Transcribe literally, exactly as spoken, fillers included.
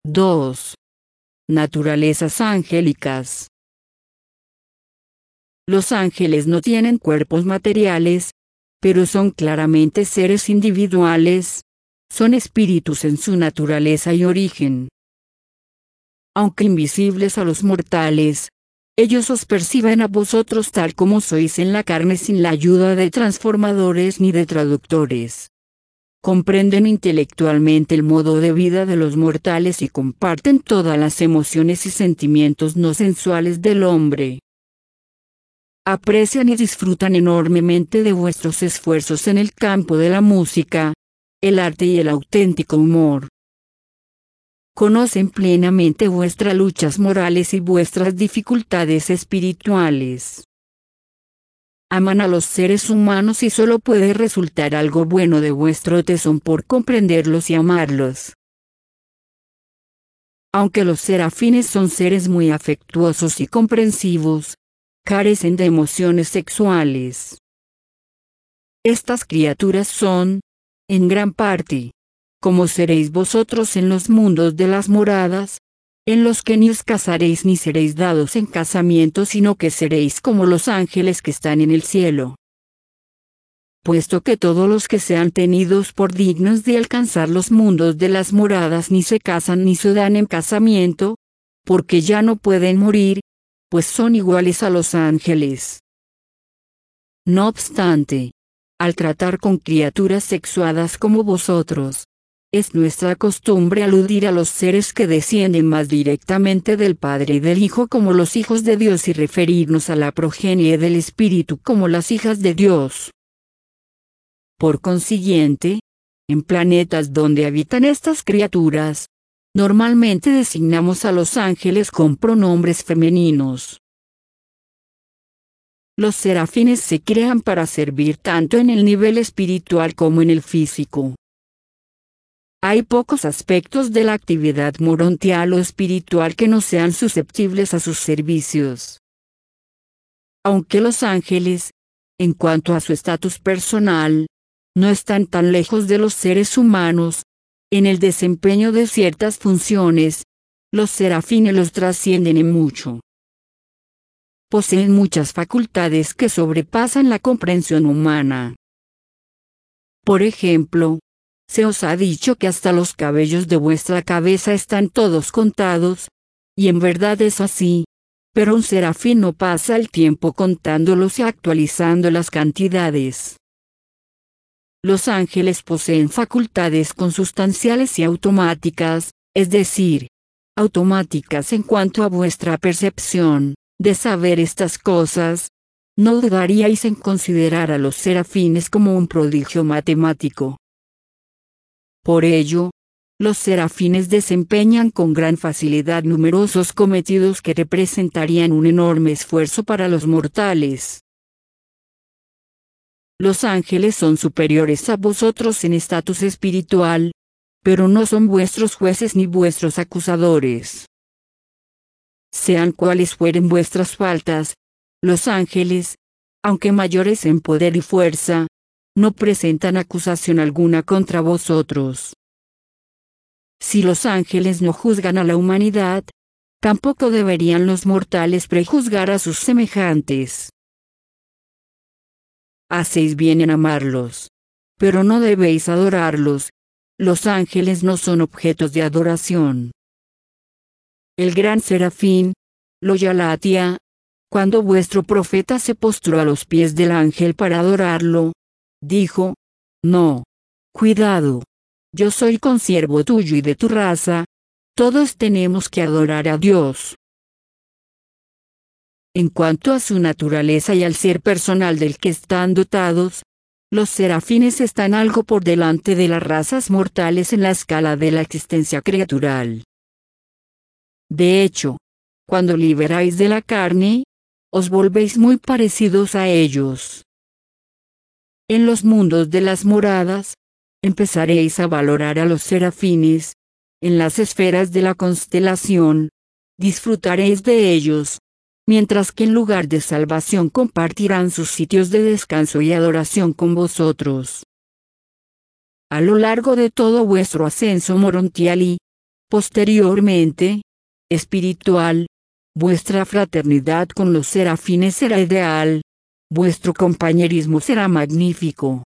dos. Naturalezas angélicas. Los ángeles no tienen cuerpos materiales, pero son claramente seres individuales, son espíritus en su naturaleza y origen. Aunque invisibles a los mortales, ellos os perciben a vosotros tal como sois en la carne sin la ayuda de transformadores ni de traductores. Comprenden intelectualmente el modo de vida de los mortales y comparten todas las emociones y sentimientos no sensuales del hombre. Aprecian y disfrutan enormemente de vuestros esfuerzos en el campo de la música, el arte y el auténtico humor. Conocen plenamente vuestras luchas morales y vuestras dificultades espirituales. Aman a los seres humanos y solo puede resultar algo bueno de vuestro tesón por comprenderlos y amarlos. Aunque los serafines son seres muy afectuosos y comprensivos, carecen de emociones sexuales. Estas criaturas son, en gran parte, como seréis vosotros en los mundos de las moradas, en los que ni os casaréis ni seréis dados en casamiento, sino que seréis como los ángeles que están en el cielo. Puesto que todos los que sean tenidos por dignos de alcanzar los mundos de las moradas ni se casan ni se dan en casamiento, porque ya no pueden morir, pues son iguales a los ángeles. No obstante, al tratar con criaturas sexuadas como vosotros, es nuestra costumbre aludir a los seres que descienden más directamente del Padre y del Hijo como los hijos de Dios y referirnos a la progenie del Espíritu como las hijas de Dios. Por consiguiente, en planetas donde habitan estas criaturas, normalmente designamos a los ángeles con pronombres femeninos. Los serafines se crean para servir tanto en el nivel espiritual como en el físico. Hay pocos aspectos de la actividad morontial o espiritual que no sean susceptibles a sus servicios. Aunque los ángeles, en cuanto a su estatus personal, no están tan lejos de los seres humanos, en el desempeño de ciertas funciones, los serafines los trascienden en mucho. Poseen muchas facultades que sobrepasan la comprensión humana. Por ejemplo, se os ha dicho que hasta los cabellos de vuestra cabeza están todos contados, y en verdad es así, pero un serafín no pasa el tiempo contándolos y actualizando las cantidades. Los ángeles poseen facultades consustanciales y automáticas, es decir, automáticas en cuanto a vuestra percepción, de saber estas cosas. No dudaríais en considerar a los serafines como un prodigio matemático. Por ello, los serafines desempeñan con gran facilidad numerosos cometidos que representarían un enorme esfuerzo para los mortales. Los ángeles son superiores a vosotros en estatus espiritual, pero no son vuestros jueces ni vuestros acusadores. Sean cuales fueren vuestras faltas, los ángeles, aunque mayores en poder y fuerza, no presentan acusación alguna contra vosotros. Si los ángeles no juzgan a la humanidad, tampoco deberían los mortales prejuzgar a sus semejantes. Hacéis bien en amarlos, pero no debéis adorarlos. Los ángeles no son objetos de adoración. El gran serafín, Loyalatia, cuando vuestro profeta se postró a los pies del ángel para adorarlo, dijo: no, cuidado, yo soy consiervo tuyo y de tu raza, todos tenemos que adorar a Dios. En cuanto a su naturaleza y al ser personal del que están dotados, los serafines están algo por delante de las razas mortales en la escala de la existencia criatural. De hecho, cuando liberáis de la carne, os volvéis muy parecidos a ellos. En los mundos de las moradas, empezaréis a valorar a los serafines, en las esferas de la constelación, disfrutaréis de ellos, mientras que en lugar de salvación compartirán sus sitios de descanso y adoración con vosotros. A lo largo de todo vuestro ascenso morontial y, Posteriormente, espiritual, vuestra fraternidad con los serafines será ideal, vuestro compañerismo será magnífico.